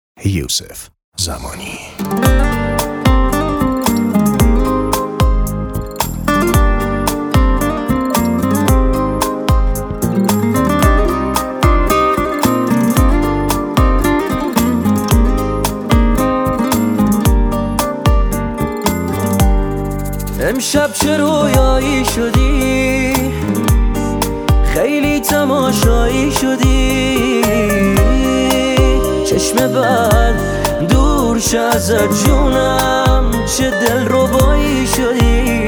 یوسف زمانی. امشب چه رویایی شدی، خیلی تماشایی شدی، چشم بد دور شه ازت جونم، چه دلربایی شدی.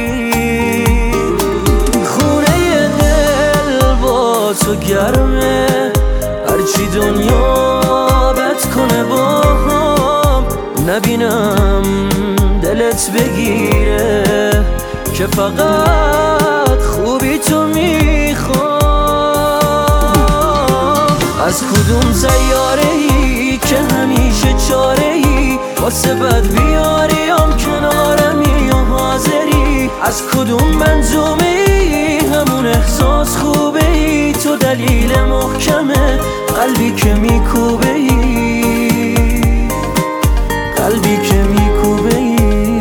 خونه دل با تو گرمه، هرچی دنیا بد کنه با هم نبینم دلت بگیره که فقط خوبی تو میخوام. از کدوم سیاره‌ای که همیشه چاره‌ای واسه بد بیاریم کنارمی و حاضری؟ از کدوم منظومه‌ای همون احساس خوبه‌ای؟ تو دلیل محکمه قلبی که میکوبه‌ای، قلبی که میکوبه‌ای.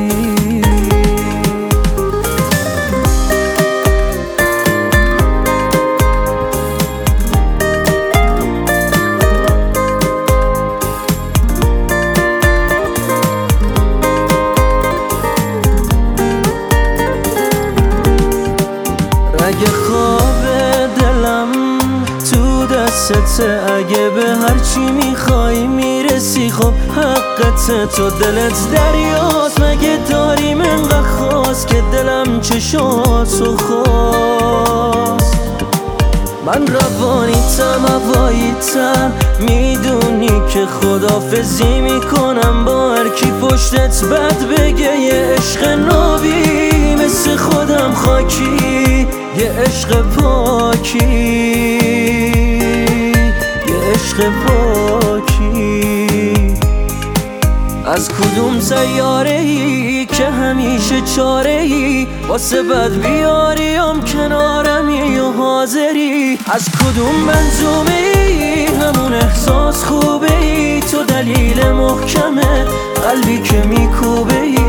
اگه خواب دلم تو دستته، اگه به هرچی میخوای میرسی، خب حقته، تو دلت دریاست، مگه داریم انقدر خواست که دلم چشاتو خواست. من روانیتم هواییتم، میدونی که خدافزی میکنم با هر کی پشتت بد بگه. یه عشق نابی مثل خودم خاکی، یه عشق پاکی، یه عشق پاکی. از کدوم سیاره‌ای که همیشه چاره‌ای واسه بد بیاریم کنارمی و حاضری؟ از کدوم منظومه‌ای همون احساس خوبه‌ای؟ تو دلیل محکمه قلبی که میکوبه‌ای،